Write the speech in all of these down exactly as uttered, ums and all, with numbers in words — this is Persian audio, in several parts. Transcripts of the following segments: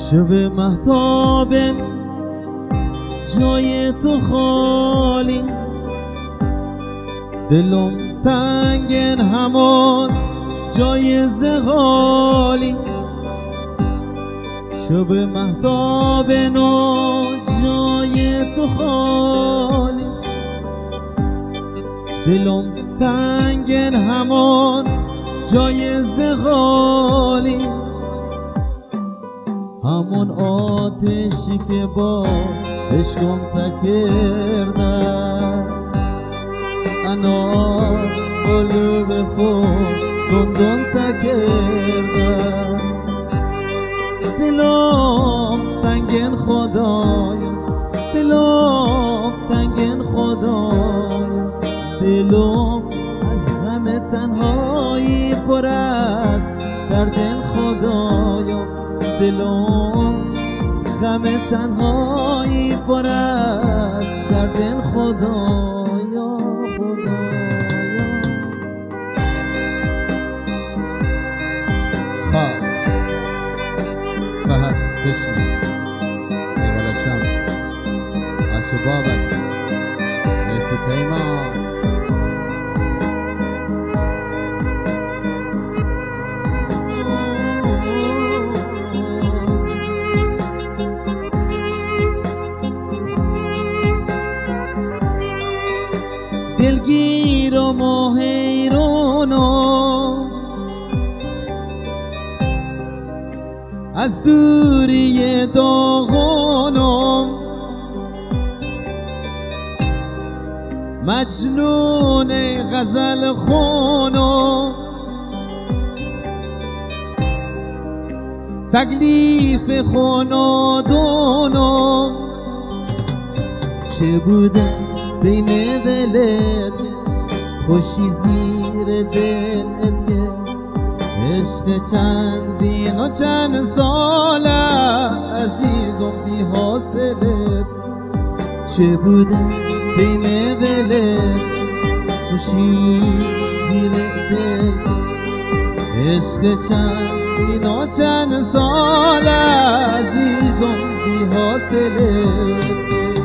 شب مهتاب جای تو خالی، دلم تنگن همان جای زغالی. شب مهتاب نو جای تو خالی، دلم تنگن همان جای زغالی. همون آتشی که با عشقم تکردن، انا قلب خود دندان تکردن. دلم تنگن خدایا، دلم تنگن خدایا، دلم از غم تنهایی پر است درد خدایا. دلم غم تنهایی پر است درد خدایا. خدایا خاص فهد بشمي ولا شمس عشبابك ليسي كيما. دلگیر و مهیرونم از دوری داغونم، مجنون غزل خونم، تکلیف خونادونم. چه بوده بین ولد خوشی زیر دلت که عشق چندین و چند ساله عزیزم بی حاصلت. چه بوده بین ولد خوشی زیر دلت، عشق چندین و چند ساله عزیزم بی حاصلت.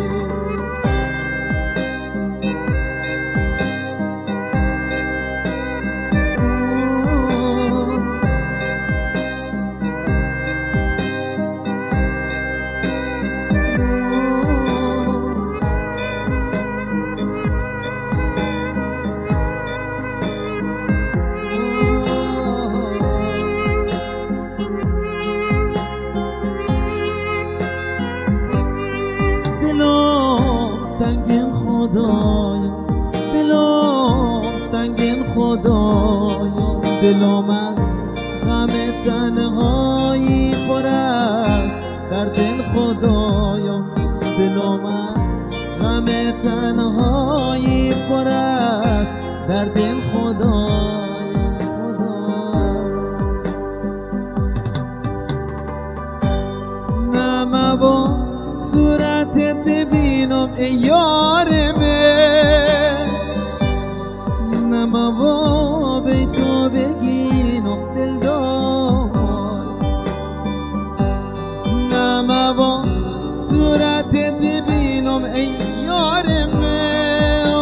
تنگن خدایا، دلم تنگن خدایا، دلم از غم تنهایی پر است درد خدایا. دلم از غم تنهایی پر است درد خدایا. نم با صورتت ببینم ای یار من، نم با بی تو بگینم دلدار، نم با صورتت ببینم ای یار من،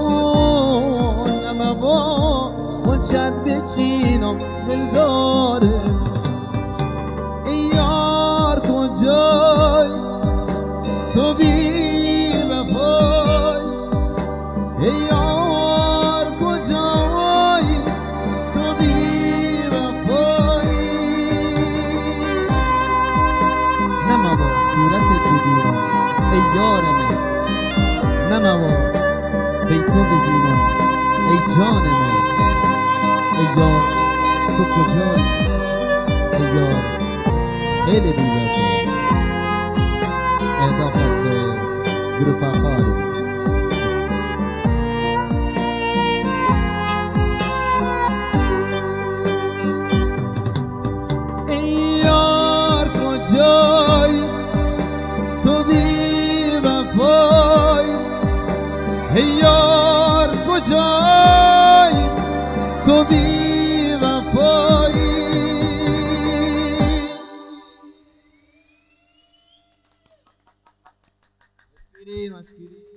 نم با منچت بچینم دلدار. ای یار کجای تو بی وفای، ای یار کجایی تو بی وفایی. نما با صورتت ببینم ای یار من، نما با بی تو ببینم ای جان من. ای یار تو کجایی، ای یار خیلی بی وفایی. اهداف است به گروه فخاری. ای یار کجایی تو بی وفایی، ای یار کجایی تو بی وفایی. مشکلی مشکلی